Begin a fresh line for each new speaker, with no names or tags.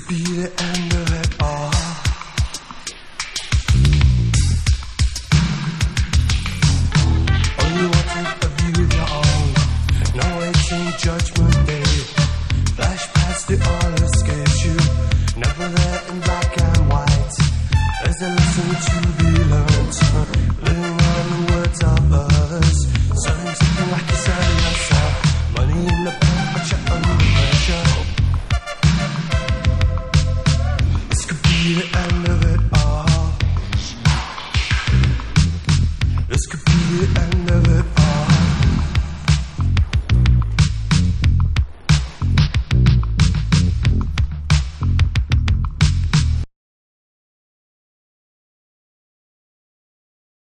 be the end of it all. Only wanted a view of your own. No waiting judgment day. Flash past it all escapes you. Never there in black and white. There's a lesson to be learned. Living on the words of others. Something something like you said yourself. Money in the bank, but you're under pressure. This could be the end of